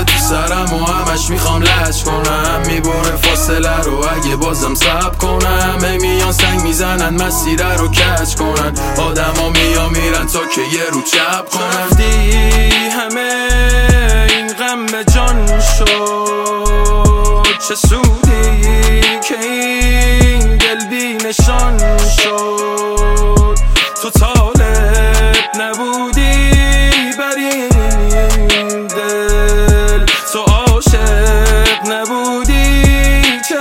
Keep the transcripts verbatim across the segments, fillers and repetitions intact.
میذاره تو سرم و همش میخوام لج کنم. میبره فاصله رو اگه بازم صبر کنم. هی میان سنگ میزنن مسیره رو کج کنن. آدم ها میان میرن تا که یه رو چپ کنن. رفتی همه این غم به جان شد، چه سودی که این دل بی نشان شد. تو طالب نبودی بر این دل، تو عاشق نبودی چه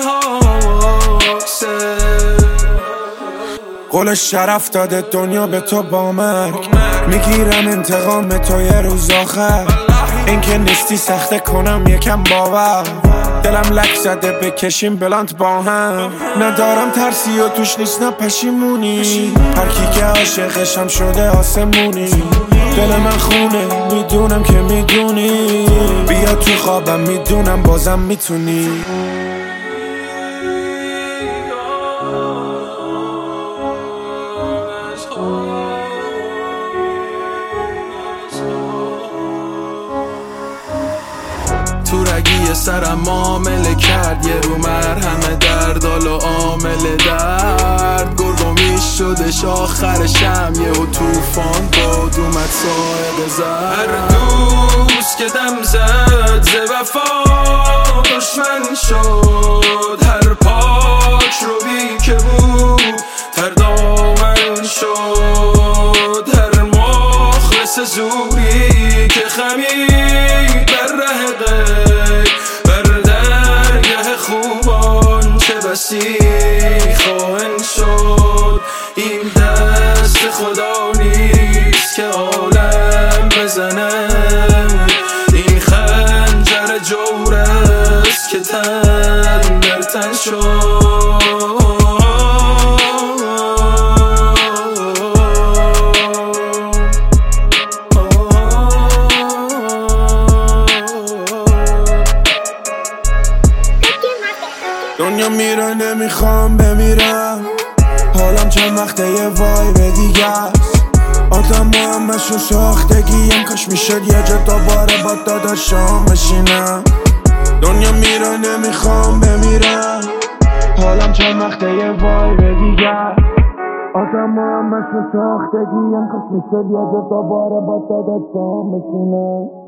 حاصل. قول شرف داده دنیا به تو با مرگ، میگیرم انتقام تو یه روز آخر. این که نیستی سخته کنم یکم باور، دلم لک زده بکشیم بلانت با هم. ندارم ترسی و توش نیست نه پشیمونی، هر کی که عاشقشم شده آسمونی. دل من خونه میدونم که میدونی، بیا تو خوابم میدونم بازم میتونی. تو رگی سرم معامله کرد، یه رو مرهم دردال و عامل درد. گرگو میشدش آخرشم یه و توفان باد اومد ساعد زد. هر دوست که دم زد ز وفا دشمن شد، هر پاک رو بی که بود تر دامن شد. هر مخلص زوری که خمید بر ره غیب، بر درگه خوبان چه بسی خواهن شد. این دست خدا نیست که عالم بزنم، این خنجر جور است که تن در تن شد. دنیا میره نمیخوام بمیرم، حالم چند وقته یه وایب دیگه است. آدم با همشون ساختگیم، کاش میشد یه جا دوباره با داداشام بشینم. دنیا میره نمیخوام بمیرم، حالم چند وقته یه وایب دیگه است. آدم با همشون ساختگیم، کاش میشد یه جا دوباره با داداشام بشینم.